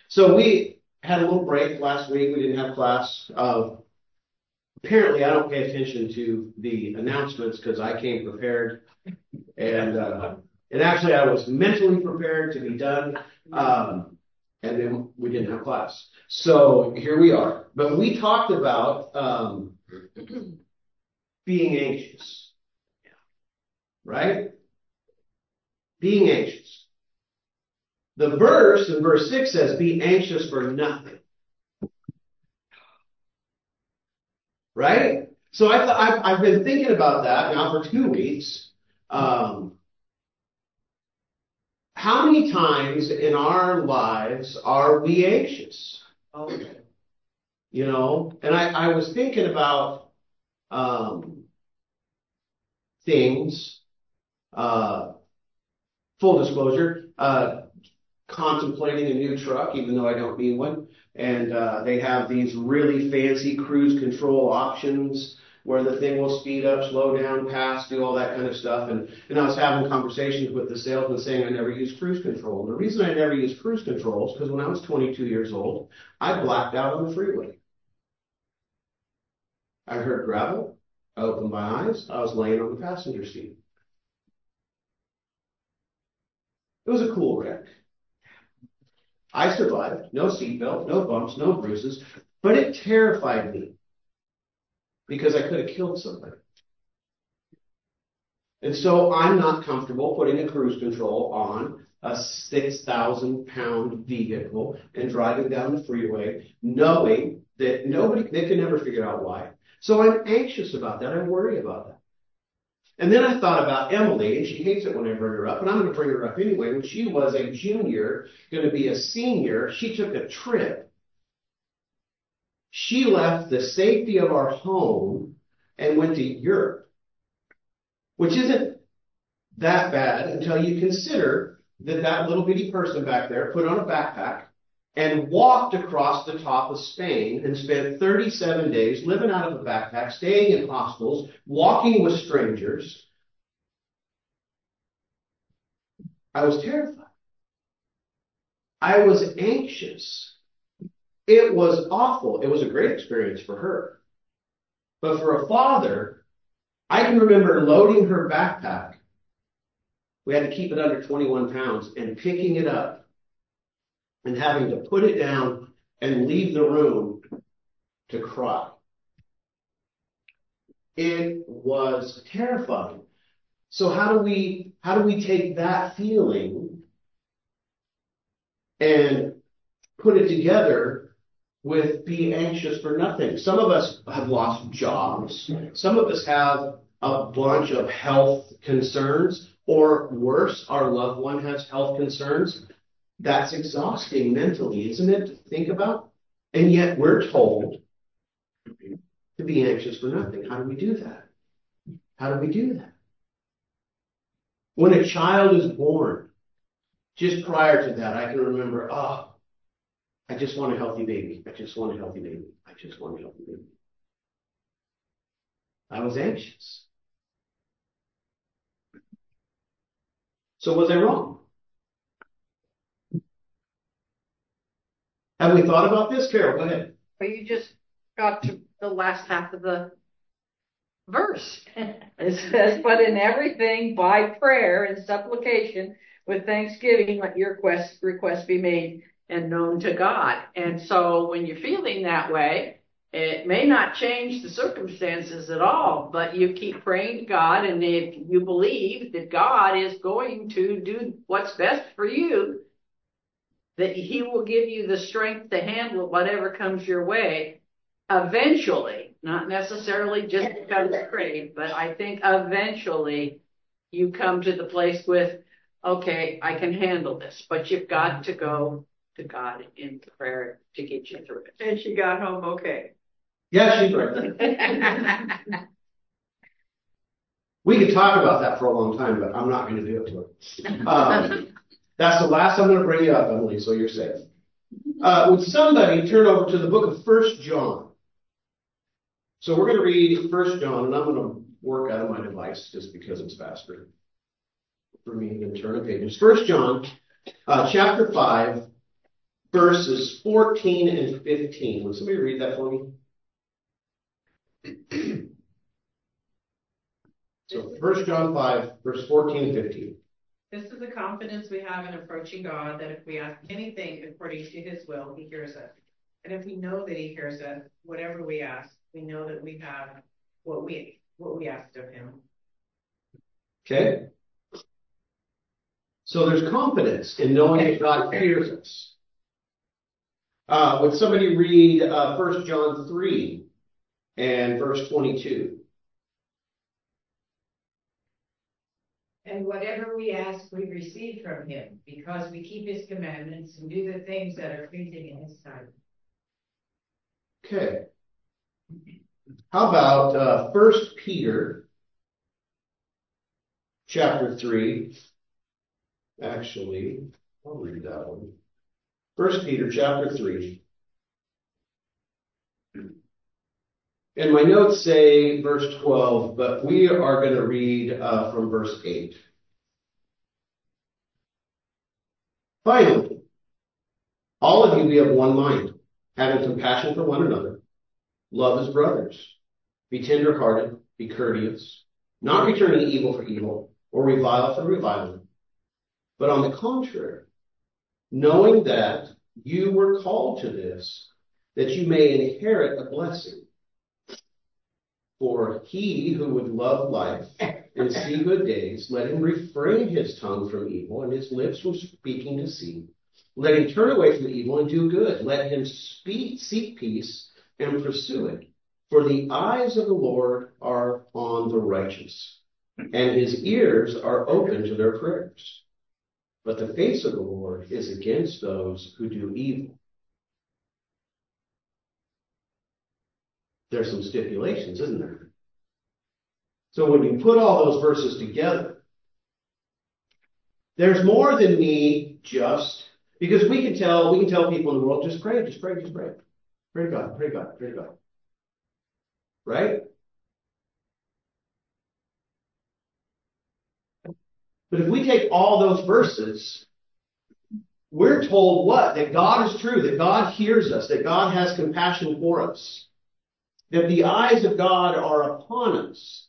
So we had a little break last week. We didn't have class. Apparently, I don't pay attention to the announcements because I came prepared, and actually I was mentally prepared to be done. And then we didn't have class. So here we are. But we talked about being anxious, right? Being anxious. The verse in verse 6 says, be anxious for nothing. Right? So I thought I've been thinking about that now for 2 weeks. How many times in our lives are we anxious? You know, and I was thinking about things, full disclosure, contemplating a new truck, even though I don't need one. And they have these really fancy cruise control options where the thing will speed up, slow down, pass, do all that kind of stuff. And I was having conversations with the salesman saying I never use cruise control. And the reason I never use cruise control is because when I was 22 years old, I blacked out on the freeway. I heard gravel. I opened my eyes. I was laying on the passenger seat. It was a cool wreck. I survived. No seatbelt, no bumps, no bruises. But it terrified me because I could have killed somebody. And so I'm not comfortable putting a cruise control on a 6,000-pound vehicle and driving down the freeway, knowing that they can never figure out why. So I'm anxious about that. I worry about that. And then I thought about Emily, and she hates it when I bring her up, but I'm going to bring her up anyway. When she was a junior, going to be a senior, she took a trip. She left the safety of our home and went to Europe, which isn't that bad until you consider that that little bitty person back there put on a backpack and walked across the top of Spain and spent 37 days living out of a backpack, staying in hostels, walking with strangers. I was terrified. I was anxious. It was awful. It was a great experience for her. But for a father, I can remember loading her backpack. We had to keep it under 21 pounds and picking it up and having to put it down and leave the room to cry. It was terrifying. So how do we take that feeling and put it together with being anxious for nothing? Some of us have lost jobs. Some of us have a bunch of health concerns, or worse, our loved one has health concerns. That's exhausting mentally, isn't it, to think about? And yet we're told to be anxious for nothing. How do we do that? How do we do that? When a child is born, just prior to that, I can remember, I just want a healthy baby. I just want a healthy baby. I just want a healthy baby. I was anxious. So was I wrong? Have we thought about this? Carol, go ahead. Well, you just got to the last half of the verse. It says, but in everything by prayer and supplication with thanksgiving, let your requests be made and known to God. And so when you're feeling that way, it may not change the circumstances at all, but you keep praying to God, and if you believe that God is going to do what's best for you, that He will give you the strength to handle whatever comes your way, eventually, not necessarily just because you prayed, but I think eventually you come to the place with, okay, I can handle this, but you've got to go to God in prayer to get you through it. And she got home okay. Yeah, she's right. We could talk about that for a long time, but I'm not going to do it to her. That's the last I'm going to bring you up, Emily, so you're safe. Would somebody turn over to the book of 1 John? So we're going to read 1 John, and I'm going to work out of my device just because it's faster for me than turn the pages. 1 John, chapter 5, verses 14 and 15. Would somebody read that for me? So 1 John 5, verse 14 and 15. This is the confidence we have in approaching God, that if we ask anything according to his will, he hears us. And if we know that he hears us, whatever we ask, we know that we have what we asked of him. Okay? So there's confidence in knowing that God hears us. Would somebody read 1 John 3 and verse 22? And whatever we ask, we receive from him, because we keep his commandments and do the things that are pleasing in his sight. Okay. How about 1 Peter chapter 3? Actually, I'll read that one. 1 Peter chapter 3. And my notes say verse 12, but we are going to read from verse 8. Finally, all of you be of one mind, having compassion for one another. Love as brothers. Be tenderhearted, be courteous, not returning evil for evil, or revile for reviling. But on the contrary, knowing that you were called to this, that you may inherit a blessing. For he who would love life and see good days, let him refrain his tongue from evil and his lips from speaking deceit. Let him turn away from evil and do good. Let him seek peace and pursue it. For the eyes of the Lord are on the righteous, and his ears are open to their prayers. But the face of the Lord is against those who do evil. There's some stipulations, isn't there? So when you put all those verses together, there's more than me just, because we can tell people in the world, just pray, just pray, just pray. Pray to God, pray to God, pray to God. Right? But if we take all those verses, we're told what? That God is true, that God hears us, that God has compassion for us, that the eyes of God are upon us.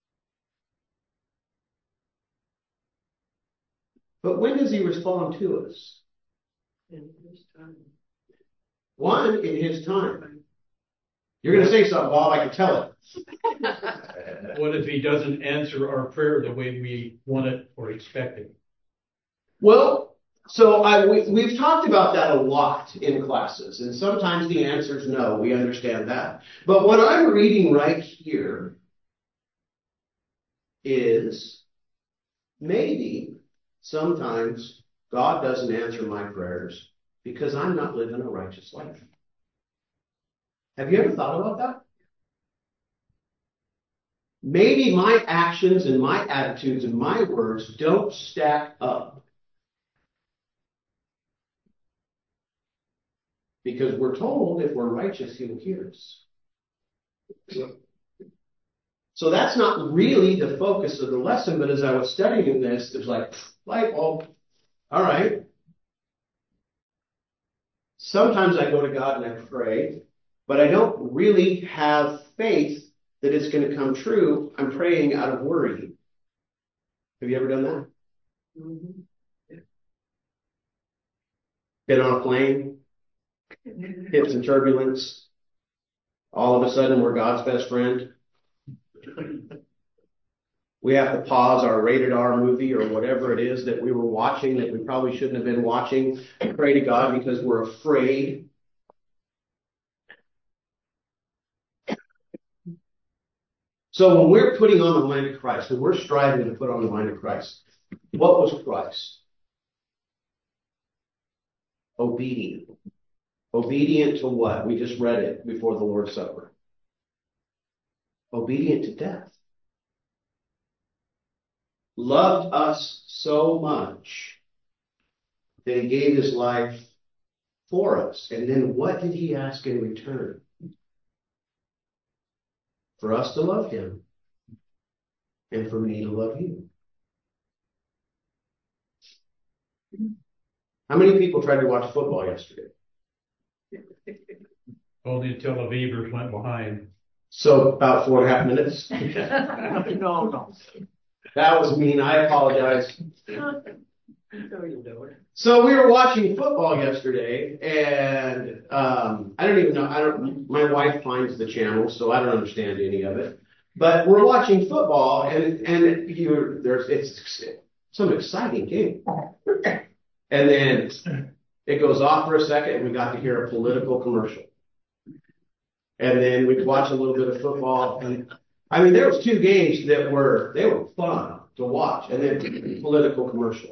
But when does he respond to us? In his time. One, in his time. You're going to say something, Bob, I can tell it. What if he doesn't answer our prayer the way we want it or expect it? Well, so we've talked about that a lot in classes, and sometimes the answer is no, we understand that. But what I'm reading right here is maybe sometimes God doesn't answer my prayers because I'm not living a righteous life. Have you ever thought about that? Maybe my actions and my attitudes and my words don't stack up. Because we're told if we're righteous, he will hear us. So that's not really the focus of the lesson, but as I was studying this, it was like, light bulb. All right. Sometimes I go to God and I pray, but I don't really have faith that it's going to come true. I'm praying out of worry. Have you ever done that? Mm-hmm. Been on a plane, hit some turbulence. All of a sudden, we're God's best friend. We have to pause our rated R movie or whatever it is that we were watching that we probably shouldn't have been watching and pray to God because we're afraid. So when we're putting on the mind of Christ, when we're striving to put on the mind of Christ, what was Christ? Obedient. Obedient to what? We just read it before the Lord's Supper. Obedient to death. Loved us so much that he gave his life for us. And then what did he ask in return? For us to love him and for me to love you. How many people tried to watch football yesterday? Only until the Beavers went behind. So about 4.5 minutes. No. That was mean. I apologize. No, you don't. So we were watching football yesterday, and I don't even know. My wife finds the channel, so I don't understand any of it. But we're watching football, and it's some exciting game. And then it goes off for a second, and we got to hear a political commercial. And then we'd watch a little bit of football, and I mean, there was 2 games that were fun to watch, and then political commercial.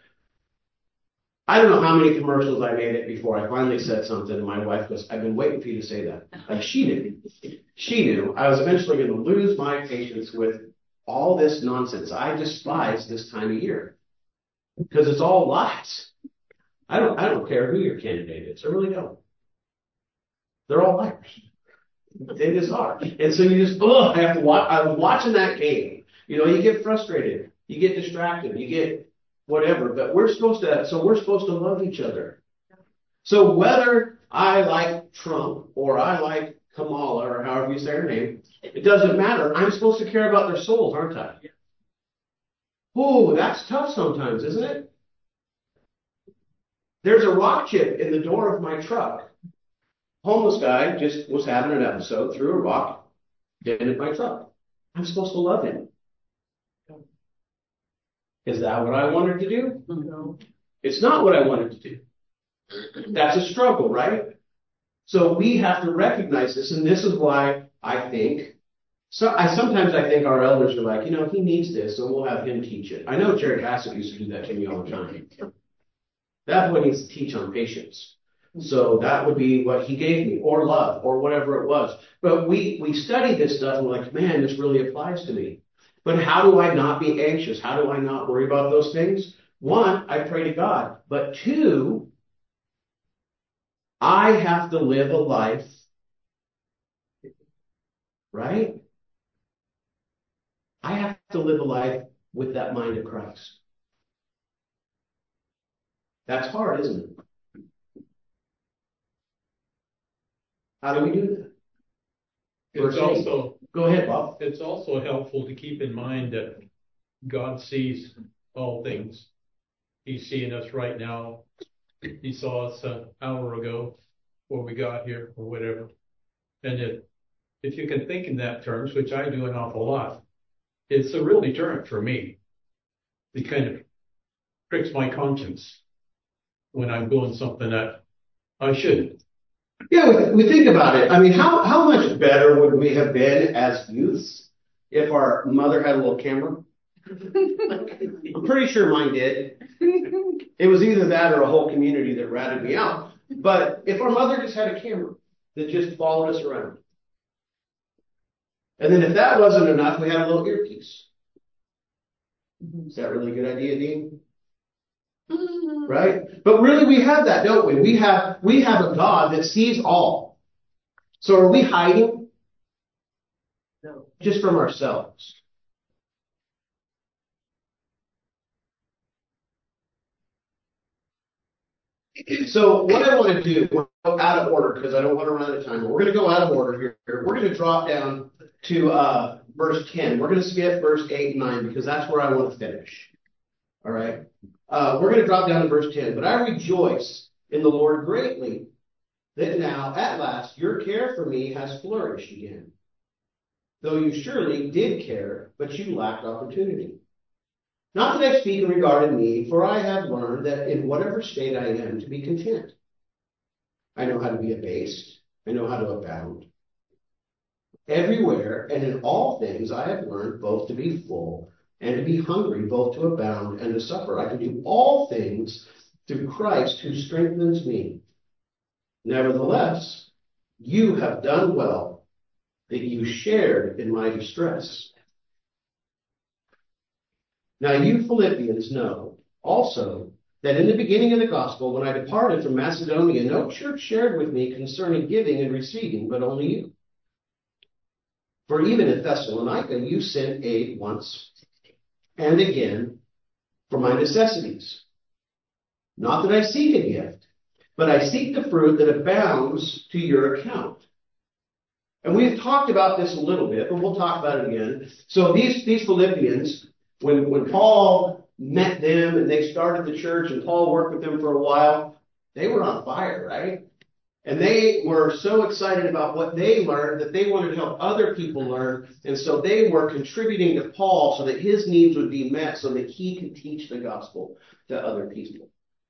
I don't know how many commercials I made it before I finally said something, and my wife goes, "I've been waiting for you to say that." Like she knew. She knew I was eventually going to lose my patience with all this nonsense. I despise this time of year because it's all lies. I don't care who your candidate is. I really don't. They're all liars. They just are. And so you just, I have to watch. I was watching that game. You know, you get frustrated. You get distracted. You get whatever. But we're supposed to love each other. So whether I like Trump or I like Kamala or however you say her name, it doesn't matter. I'm supposed to care about their souls, aren't I? Ooh, that's tough sometimes, isn't it? There's a rock chip in the door of my truck. Homeless guy just was having an episode, threw a rock, dented my truck. I'm supposed to love him. Is that what I wanted to do? No. It's not what I wanted to do. That's a struggle, right? So we have to recognize this, and this is why I think, sometimes I think our elders are like, he needs this, so we'll have him teach it. I know Jerry Hassett used to do that to me all the time. That boy needs to teach on patience. So that would be what he gave me, or love, or whatever it was. But we study this stuff and we're like, man, this really applies to me. But how do I not be anxious? How do I not worry about those things? 1, I pray to God. But 2, I have to live a life, right? I have to live a life with that mind of Christ. That's hard, isn't it? How do we do that? Go ahead, Bob. It's also helpful to keep in mind that God sees all things. He's seeing us right now. He saw us an hour ago before we got here or whatever. And if you can think in that terms, which I do an awful lot, it's a real deterrent for me. It kind of pricks my conscience when I'm doing something that I shouldn't. Yeah, we think about it. I mean, how much better would we have been as youths if our mother had a little camera? I'm pretty sure mine did. It was either that or a whole community that ratted me out. But if our mother just had a camera that just followed us around. And then if that wasn't enough, we had a little earpiece. Is that really a good idea, Dean? Right? But really we have that, don't we? We have a God that sees all. So are we hiding? No. Just from ourselves. So what I want to do, we're out of order because I don't want to run out of time. But we're going to go out of order here. We're going to drop down to verse 10. We're going to skip verse 8 and 9 because that's where I want to finish. All right? We're going to drop down to verse 10. But I rejoice in the Lord greatly that now, at last, your care for me has flourished again. Though you surely did care, but you lacked opportunity. Not that I speak in regard to me, for I have learned that in whatever state I am to be content. I know how to be abased. I know how to abound. Everywhere and in all things I have learned both to be full and to be hungry, both to abound and to suffer. I can do all things through Christ who strengthens me. Nevertheless, you have done well that you shared in my distress. Now you Philippians know also that in the beginning of the gospel, when I departed from Macedonia, no church shared with me concerning giving and receiving, but only you. For even at Thessalonica, you sent aid once and again for my necessities. Not that I seek a gift, but I seek the fruit that abounds to your account. And we've talked about this a little bit, but we'll talk about it again. So these Philippians, when Paul met them and they started the church and Paul worked with them for a while, they were on fire, right? And they were so excited about what they learned that they wanted to help other people learn. And so they were contributing to Paul so that his needs would be met so that he could teach the gospel to other people.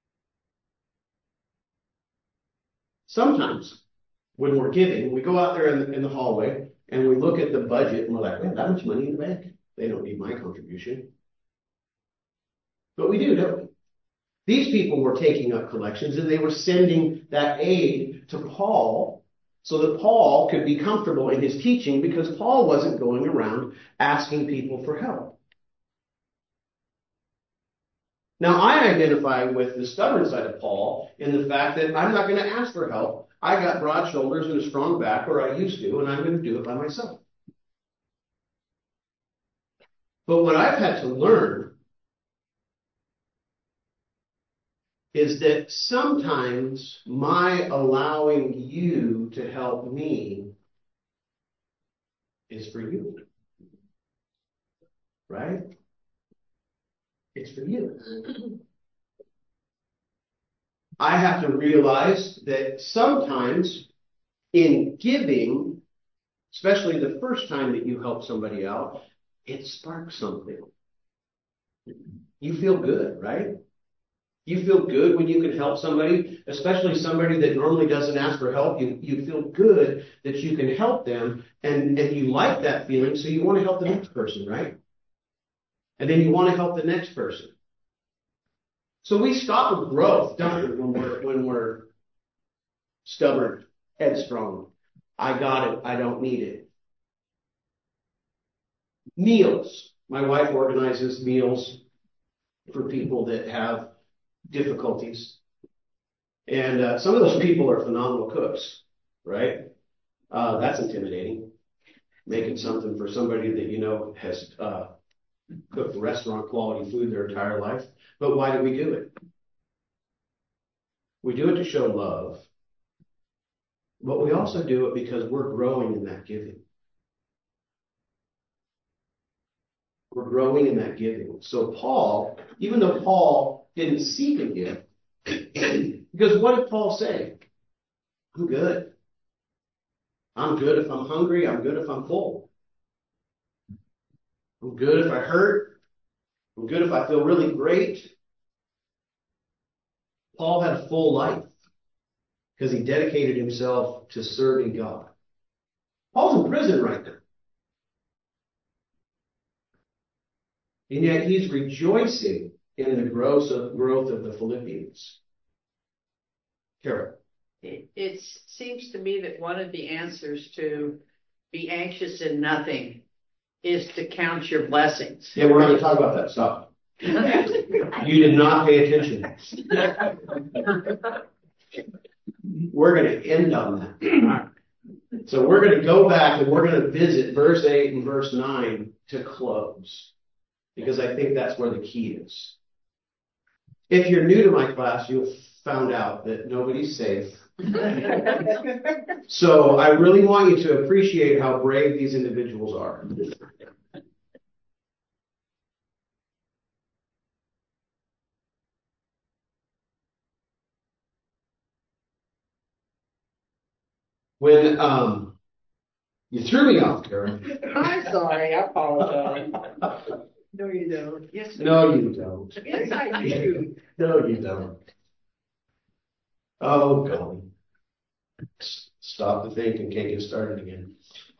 Sometimes when we're giving, we go out there in the hallway and we look at the budget and we're like, man, that much money in the bank. They don't need my contribution. But we do, don't we? These people were taking up collections and they were sending that aid to Paul so that Paul could be comfortable in his teaching because Paul wasn't going around asking people for help. Now, I identify with the stubborn side of Paul in the fact that I'm not going to ask for help. I got broad shoulders and a strong back, or I used to, and I'm going to do it by myself. But what I've had to learn is that sometimes my allowing you to help me is for you. Right? It's for you. I have to realize that sometimes in giving, especially the first time that you help somebody out, it sparks something. You feel good, right? You feel good when you can help somebody, especially somebody that normally doesn't ask for help. You feel good that you can help them, and you like that feeling, so you want to help the next person, right? And then you want to help the next person. So we stop with growth, don't we, when we're stubborn, headstrong. I got it. I don't need it. Meals. My wife organizes meals for people that have difficulties. And some of those people are phenomenal cooks, right? That's intimidating. Making something for somebody that you know has cooked restaurant quality food their entire life. But why do we do it? We do it to show love. But we also do it because we're growing in that giving. We're growing in that giving. So Paul, even though Paul didn't seek a gift, because what did Paul say? I'm good. I'm good if I'm hungry. I'm good if I'm full. I'm good if I hurt. I'm good if I feel really great. Paul had a full life because he dedicated himself to serving God. Paul's in prison right now. And yet he's rejoicing in the growth of the Philippians. Carol. It seems to me that one of the answers to be anxious in nothing is to count your blessings. Yeah, we're going to talk about that. Stop. You did not pay attention. We're going to end on that. So we're going to go back and we're going to visit verse 8 and verse 9 to close. Because I think that's where the key is. If you're new to my class, you've found out that nobody's safe. So I really want you to appreciate how brave these individuals are. When you threw me off, Karen. I'm sorry, I apologize. No, you don't. Yes, No, you don't. yes, I do. No, you don't. Oh, golly. Stop the think and can't get started again.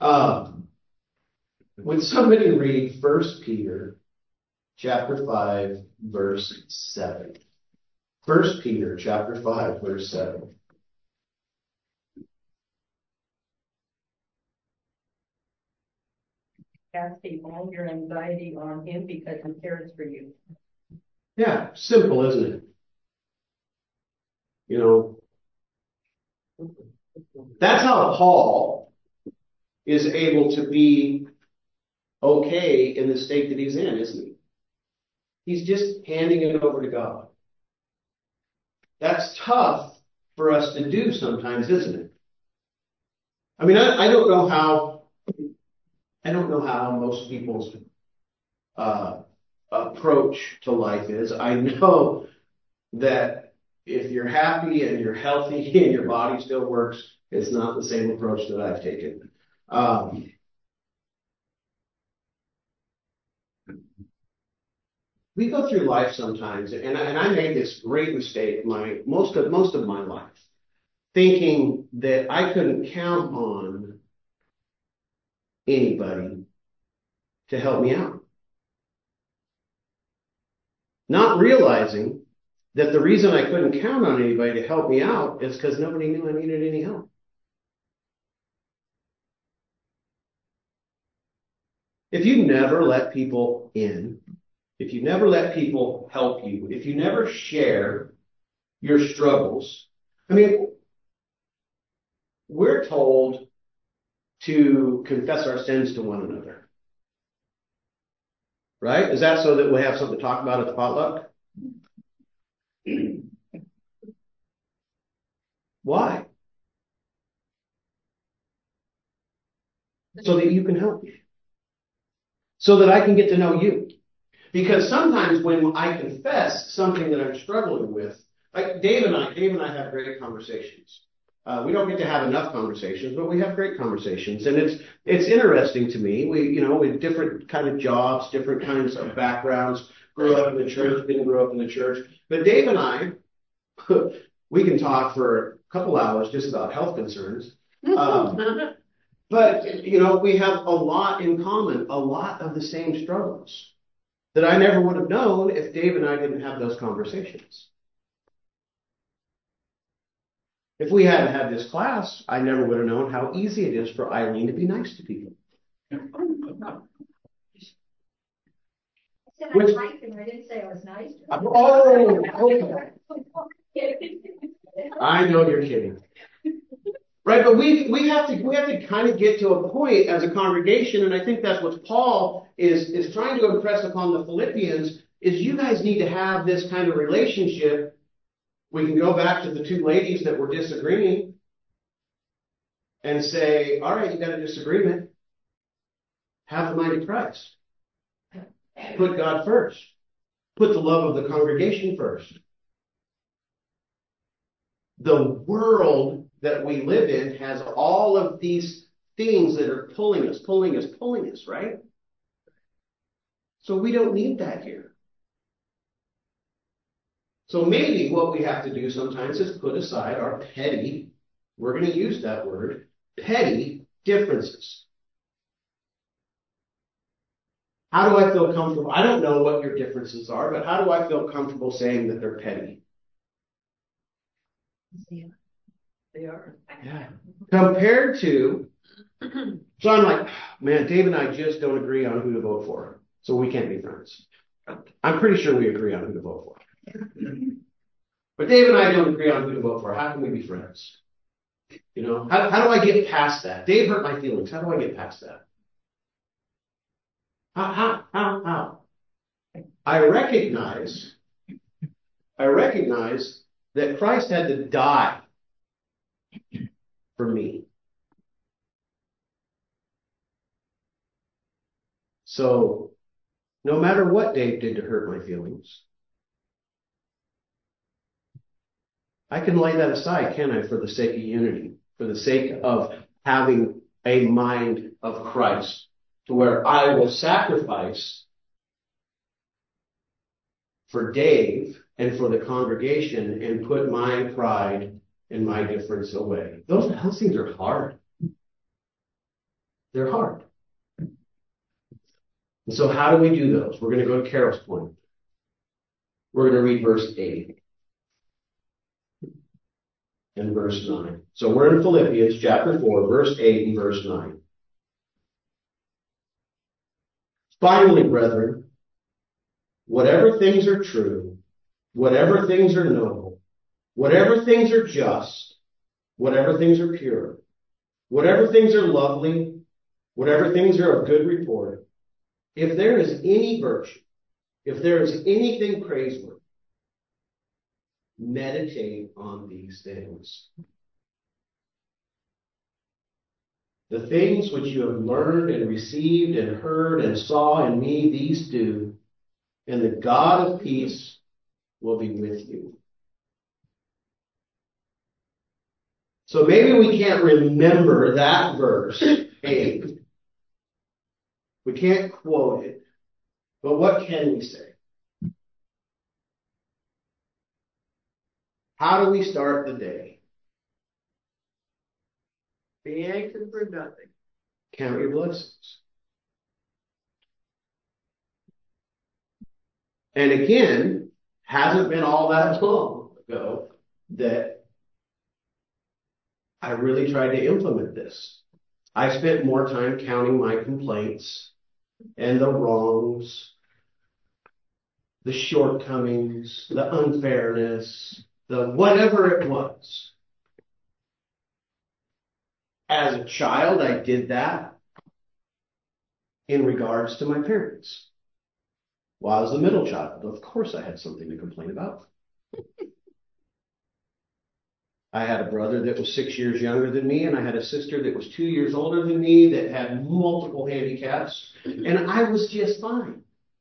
Would somebody read 1 Peter chapter 5, verse 7? 1 Peter chapter 5, verse 7. Casting all your anxiety on him because he cares for you. Yeah, simple, isn't it? You know, that's how Paul is able to be okay in the state that he's in, isn't he? He's just handing it over to God. That's tough for us to do sometimes, isn't it? I mean, I don't know how most people's approach to life is. I know that if you're happy and you're healthy and your body still works, it's not the same approach that I've taken. We go through life sometimes, and I made this great mistake most of my life, thinking that I couldn't count on anybody to help me out. Not realizing that the reason I couldn't count on anybody to help me out is because nobody knew I needed any help. If you never let people in, if you never let people help you, if you never share your struggles, I mean, we're told to confess our sins to one another. Right? Is that so that we have something to talk about at the potluck? Why? So that you can help me. So that I can get to know you. Because sometimes when I confess something that I'm struggling with, like Dave and I have great conversations. We don't get to have enough conversations, but we have great conversations. And it's interesting to me. We with different kind of jobs, different kinds of backgrounds, grew up in the church, didn't grow up in the church. But Dave and I, we can talk for a couple hours just about health concerns. But, we have a lot in common, a lot of the same struggles that I never would have known if Dave and I didn't have those conversations. If we hadn't had this class, I never would have known how easy it is for Eileen to be nice to people. I said I liked him. I didn't say I was nice to him. Oh, I know you're kidding. Right, but we have to kind of get to a point as a congregation, and I think that's what Paul is trying to impress upon the Philippians, is you guys need to have this kind of relationship. We can go back to the two ladies that were disagreeing and say, all right, you got a disagreement. Have the mind of Christ. Put God first. Put the love of the congregation first. The world that we live in has all of these things that are pulling us, right? So we don't need that here. So maybe what we have to do sometimes is put aside our petty, we're going to use that word, petty differences. How do I feel comfortable? I don't know what your differences are, but how do I feel comfortable saying that they're petty? They are. Yeah. Compared to, so I'm like, man, Dave and I just don't agree on who to vote for, so we can't be friends. I'm pretty sure we agree on who to vote for. But Dave and I don't agree on who to vote for. How can we be friends? How do I get past that? Dave hurt my feelings. How do I get past that? How? I recognize that Christ had to die for me. So, no matter what Dave did to hurt my feelings, I can lay that aside, can I, for the sake of unity, for the sake of having a mind of Christ, to where I will sacrifice for Dave and for the congregation and put my pride and my difference away. Those things are hard. They're hard. And so how do we do those? We're going to go to Carol's point. We're going to read verse 8 and verse 9. So we're in Philippians chapter 4, verse 8 and verse 9. Finally, brethren, whatever things are true, whatever things are noble, whatever things are just, whatever things are pure, whatever things are lovely, whatever things are of good report, if there is any virtue, if there is anything praiseworthy, meditate on these things. The things which you have learned and received and heard and saw in me, these do, and the God of peace will be with you. So maybe we can't remember that verse 8. We can't quote it. But what can we say? How do we start the day? Be anxious for nothing. Count your blessings. And again, hasn't been all that long ago that I really tried to implement this. I spent more time counting my complaints and the wrongs, the shortcomings, the unfairness, the whatever it was. As a child, I did that in regards to my parents. While I was the middle child, of course I had something to complain about. I had a brother that was 6 years younger than me, and I had a sister that was 2 years older than me that had multiple handicaps, and I was just fine.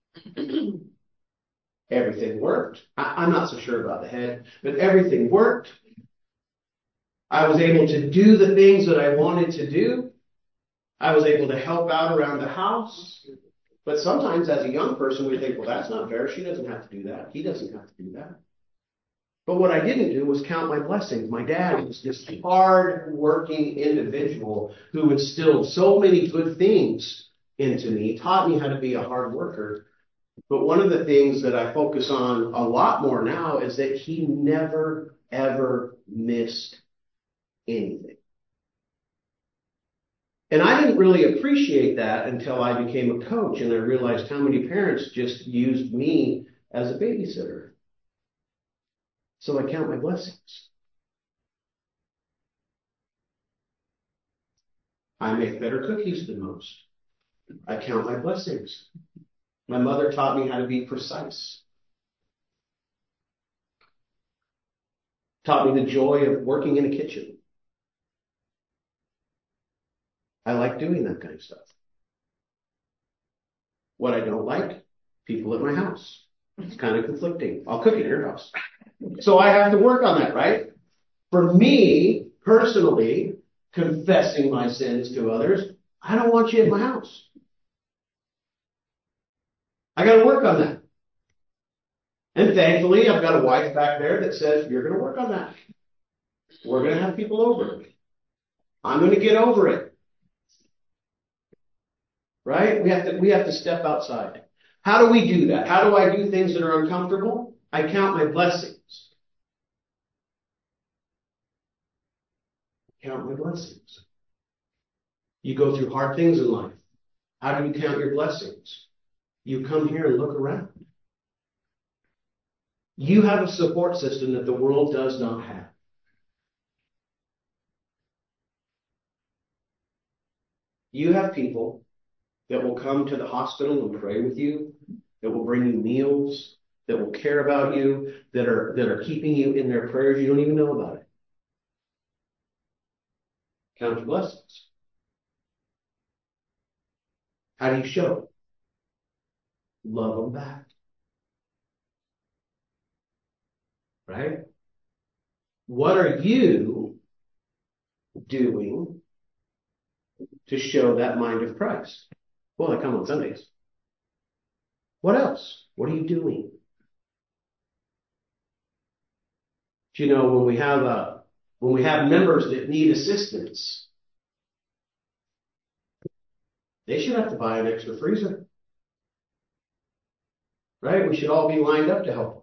Everything worked. I'm not so sure about the head, but everything worked. I was able to do the things that I wanted to do. I was able to help out around the house. But sometimes as a young person, we think, well, that's not fair. She doesn't have to do that. He doesn't have to do that. But what I didn't do was count my blessings. My dad was this hard-working individual who instilled so many good things into me, taught me how to be a hard worker. But one of the things that I focus on a lot more now is that he never, ever missed anything. And I didn't really appreciate that until I became a coach and I realized how many parents just used me as a babysitter. So I count my blessings. I make better cookies than most. I count my blessings. My mother taught me how to be precise. Taught me the joy of working in a kitchen. I like doing that kind of stuff. What I don't like, people at my house. It's kind of conflicting. I'll cook at your house. So I have to work on that, right? For me, personally, confessing my sins to others, I don't want you in my house. I got to work on that. And thankfully, I've got a wife back there that says, you're going to work on that. We're going to have people over. I'm going to get over it. Right? We have to step outside. How do we do that? How do I do things that are uncomfortable? I count my blessings. Count my blessings. You go through hard things in life. How do you count your blessings? You come here and look around. You have a support system that the world does not have. You have people that will come to the hospital and pray with you, that will bring you meals, that will care about you, that are keeping you in their prayers. You don't even know about it. Count your blessings. How do you show it? Love them back. Right? What are you doing to show that mind of Christ? Well, I come on Sundays. What else? What are you doing? Do you know when we have members that need assistance, they should have to buy an extra freezer. Right? We should all be lined up to help them.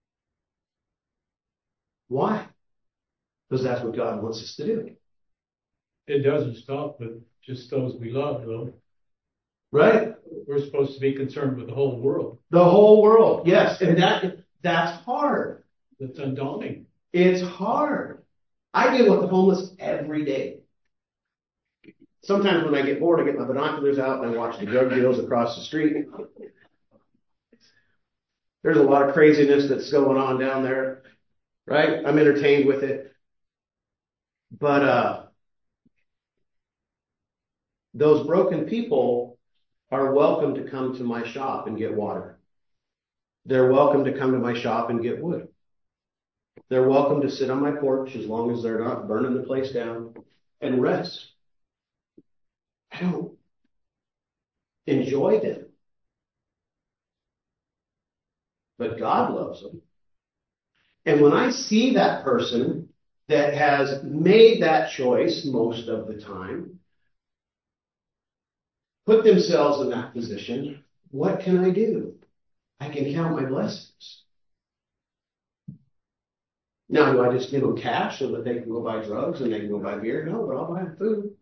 Why? Because that's what God wants us to do. It doesn't stop with just those we love, though. Right? We're supposed to be concerned with the whole world. The whole world, yes. And that's hard. That's undaunting. It's hard. I deal with the homeless every day. Sometimes when I get bored, I get my binoculars out and I watch the drug deals across the street. There's a lot of craziness that's going on down there. right? I'm entertained with it. But those broken people are welcome to come to my shop and get water. They're welcome to come to my shop and get wood. They're welcome to sit on my porch as long as they're not burning the place down and rest. I don't enjoy them, but God loves them. And when I see that person that has made that choice most of the time, put themselves in that position, what can I do? I can count my blessings. Now, do I just give them cash so that they can go buy drugs and they can go buy beer? No, but I'll buy them food.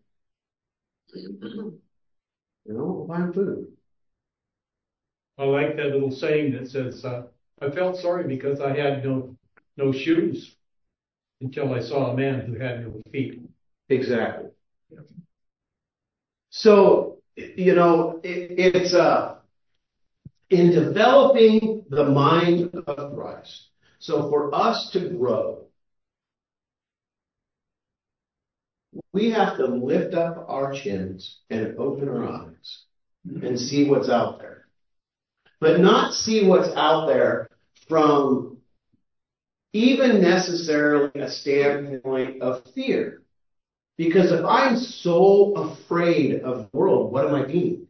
I'll buy them food. I like that little saying that says, I felt sorry because I had no shoes until I saw a man who had no feet. Exactly. So, it's in developing the mind of Christ. So for us to grow, we have to lift up our chins and open our eyes and see what's out there. But not see what's out there from even necessarily a standpoint of fear. Because if I'm so afraid of the world, what am I being?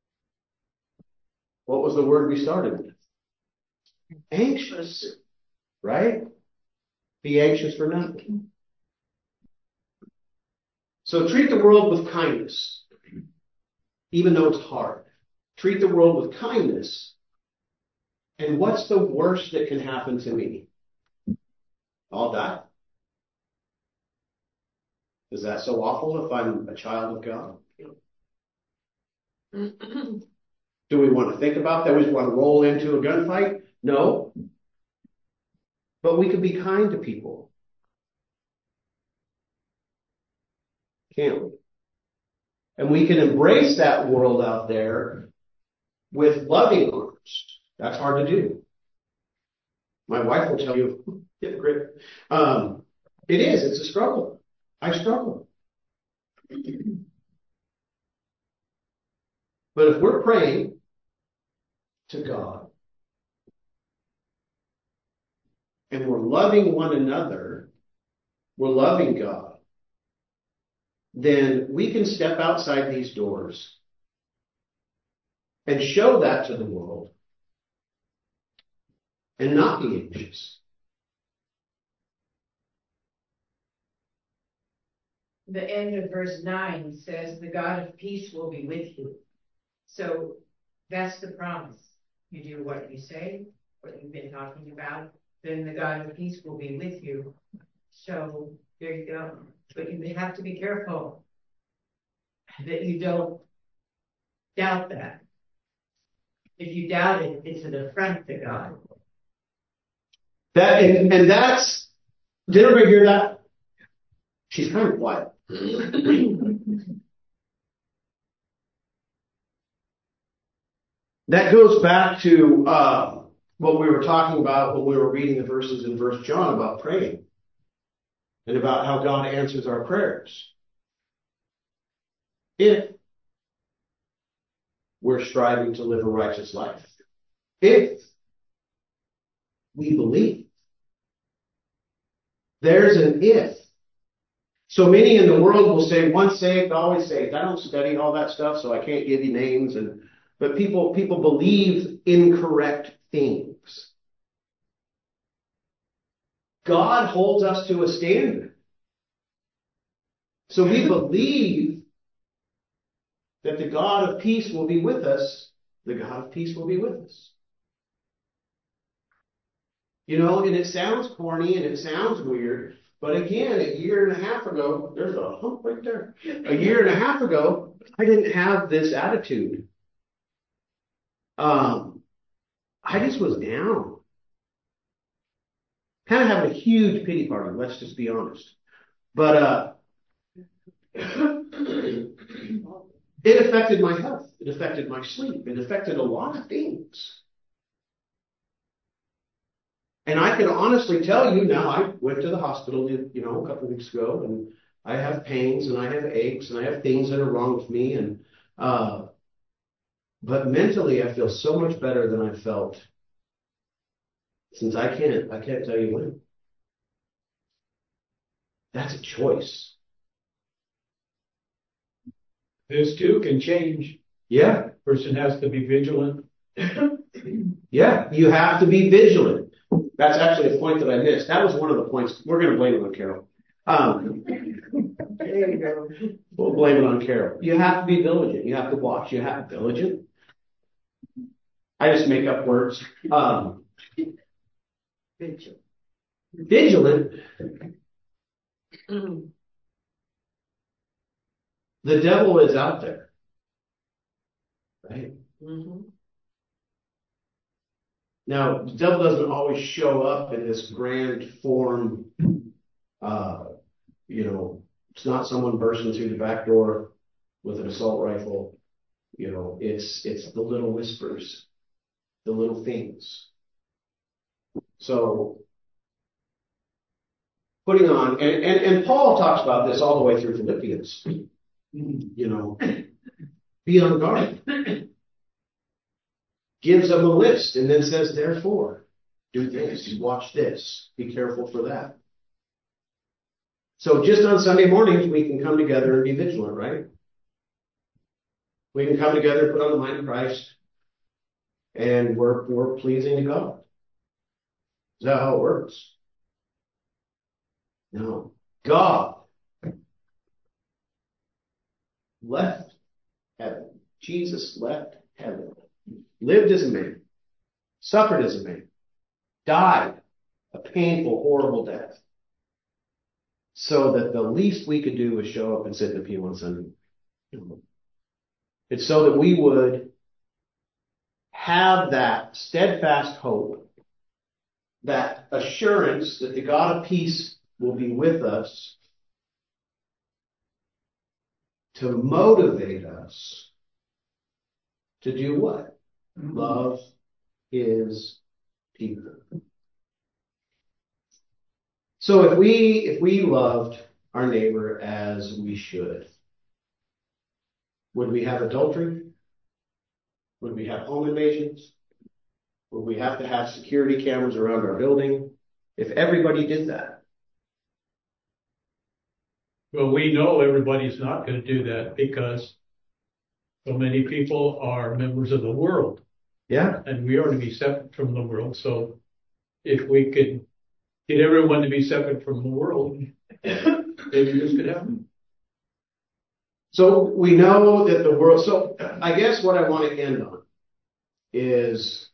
What was the word we started with? Anxious, right? Be anxious for nothing. So treat the world with kindness, even though it's hard. Treat the world with kindness. And what's the worst that can happen to me? I'll die. Is that so awful if I'm a child of God? Do we want to think about that? We want to roll into a gunfight? No. But we can be kind to people. Can't we? And we can embrace that world out there with loving arms. That's hard to do. My wife will tell you, get grip. It is. It's a struggle. I struggle. But if we're praying to God and we're loving one another, we're loving God, then we can step outside these doors and show that to the world and not be anxious. The end of verse 9 says, the God of peace will be with you. So that's the promise. You do what you say, what you've been talking about, then the God of peace will be with you. So there you go. But you have to be careful that you don't doubt that. If you doubt it, it's an affront to God. And that's, did everybody hear that? She's kind of quiet. That goes back to what we were talking about when we were reading the verses in First John about praying and about how God answers our prayers. If we're striving to live a righteous life. If we believe. There's an if. So many in the world will say, once saved, always saved. I don't study all that stuff, so I can't give you names. But people believe incorrect things. God holds us to a standard. So we believe that the God of peace will be with us. The God of peace will be with us. And it sounds corny and it sounds weird. But again, a year and a half ago, there's a hump right there. A year and a half ago, I didn't have this attitude. I just was down. Kind of having a huge pity party, let's just be honest. But it affected my health. It affected my sleep. It affected a lot of things. And I can honestly tell you now, I went to the hospital, a couple of weeks ago, and I have pains and I have aches and I have things that are wrong with me. But mentally, I feel so much better than I felt since I can't tell you when. That's a choice. This too can change. Yeah. Person has to be vigilant. Yeah, you have to be vigilant. That's actually a point that I missed. That was one of the points. We're going to blame it on Carol. There you go. We'll blame it on Carol. You have to be diligent. You have to watch. You have to diligent. I just make up words. Vigil. Vigilant. The devil is out there, right? Mm-hmm. Now, the devil doesn't always show up in this grand form. It's not someone bursting through the back door with an assault rifle. It's the little whispers, the little things. So putting on, and Paul talks about this all the way through Philippians. Be on guard. Gives them a list and then says, therefore, do this, watch this, be careful for that. So just on Sunday mornings, we can come together and be vigilant, right? We can come together, put on the mind of Christ, and we're pleasing to God. Is that how it works? No. God left heaven. Jesus left heaven. Lived as a man. Suffered as a man. Died a painful, horrible death. So that the least we could do was show up and sit in the pew on Sunday. It's so that we would have that steadfast hope, that assurance that the God of peace will be with us to motivate us to do what? Love His people. So if we loved our neighbor as we should, would we have adultery? Would we have home invasions? Would we have to have security cameras around our building? If everybody did that. Well, we know everybody's not going to do that because so many people are members of the world. Yeah. And we are to be separate from the world. So if we could get everyone to be separate from the world, maybe this could happen. So we know that the world, so I guess what I want to end on is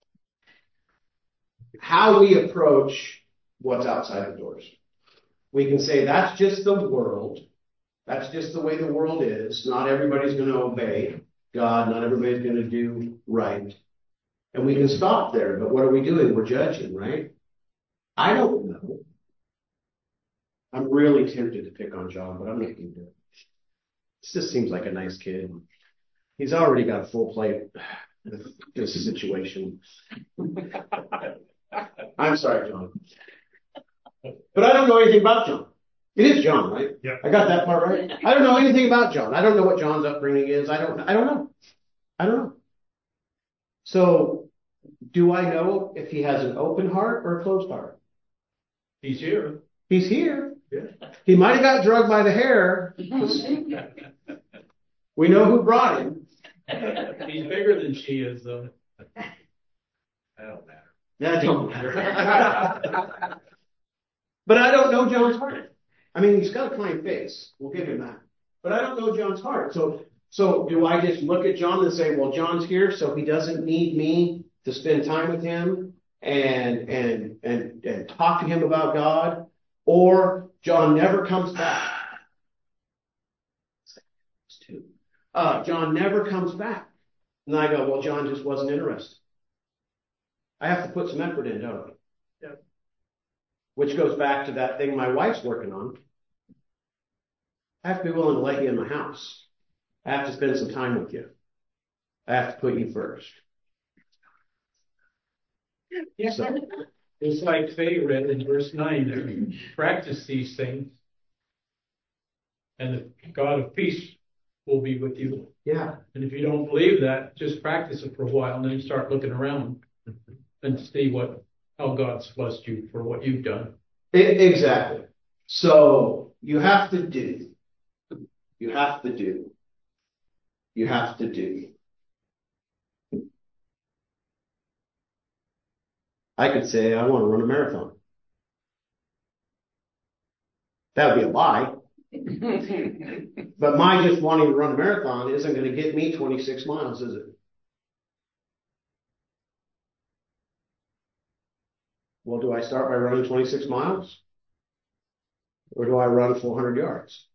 how we approach what's outside the doors. We can say that's just the world. That's just the way the world is. Not everybody's going to obey God. Not everybody's going to do right. And we can stop there. But what are we doing? We're judging, right? I don't know. I'm really tempted to pick on John, but I'm not going to do it. This just seems like a nice kid. He's already got a full plate with this situation. I'm sorry, John. But I don't know anything about John. It is John, right? Yeah. I got that part right. I don't know anything about John. I don't know what John's upbringing is. I don't know. So do I know if he has an open heart or a closed heart? He's here. He's here. Yeah. He might have got drugged by the hair. We know who brought him. He's bigger than she is, though. That don't matter. That don't matter. But I don't know John's heart. I mean, he's got a kind face. We'll give him that. But I don't know John's heart. So do I just look at John and say, well, John's here, so he doesn't need me to spend time with him and talk to him about God? Or John never comes back. John never comes back. And I go, well, John just wasn't interested. I have to put some effort in, don't I? Yeah. Which goes back to that thing my wife's working on. I have to be willing to let you in my house. I have to spend some time with you. I have to put you first. Yeah. So, It's like Faye read in verse 9 there, practice these things, and the God of peace will be with you. Yeah. And if you don't believe that, just practice it for a while, and then start looking around and see how God's blessed you for what you've done. Exactly. So you have to do. You have to do. You have to do. I could say I want to run a marathon. That would be a lie. But my just wanting to run a marathon isn't going to get me 26 miles, is it? Well, do I start by running 26 miles? Or do I run 400 yards?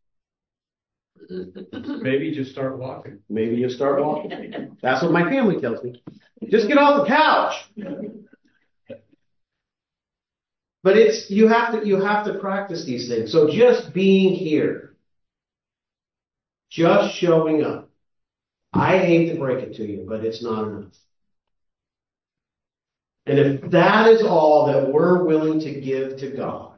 Maybe just start walking. Maybe you start walking. That's what my family tells me. Just get off the couch. But you have to practice these things. So just being here, just showing up. I hate to break it to you, but it's not enough. And if that is all that we're willing to give to God,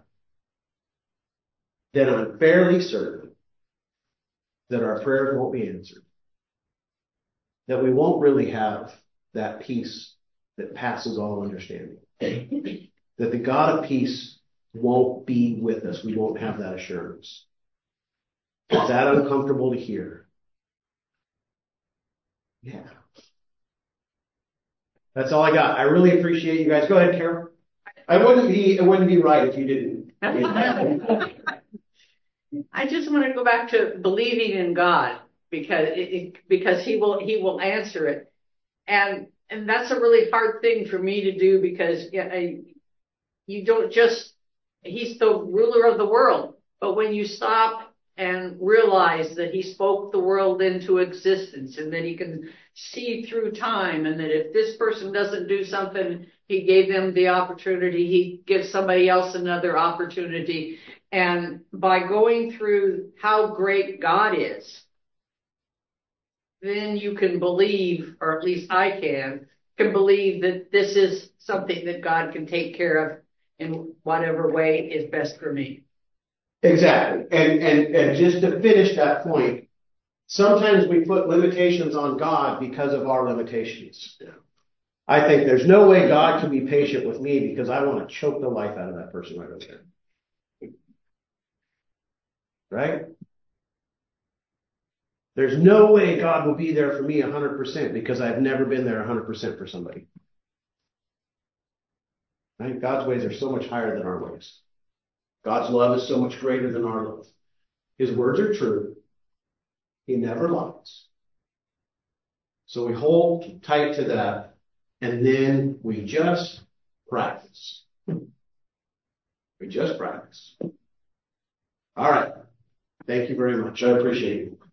then I'm fairly certain that our prayers won't be answered. That we won't really have that peace that passes all understanding. That the God of peace won't be with us. We won't have that assurance. Is that uncomfortable to hear? Yeah. That's all I got. I really appreciate you guys. Go ahead, Carol. It wouldn't be right if you didn't. I just want to go back to believing in God because He will answer it, and that's a really hard thing for me to do because you don't just He's the ruler of the world, but when you stop and realize that He spoke the world into existence and that He can see through time, and that if this person doesn't do something, He gave them the opportunity, He gives somebody else another opportunity. And by going through how great God is, then you can believe, or at least I can believe that this is something that God can take care of in whatever way is best for me. Exactly. And just to finish that point, sometimes we put limitations on God because of our limitations. I think there's no way God can be patient with me because I want to choke the life out of that person right over there. Right? There's no way God will be there for me 100% because I've never been there 100% for somebody. Right? God's ways are so much higher than our ways. God's love is so much greater than our love. His words are true. He never lies. So we hold tight to that, and then we just practice. We just practice. All right. Thank you very much. I appreciate it.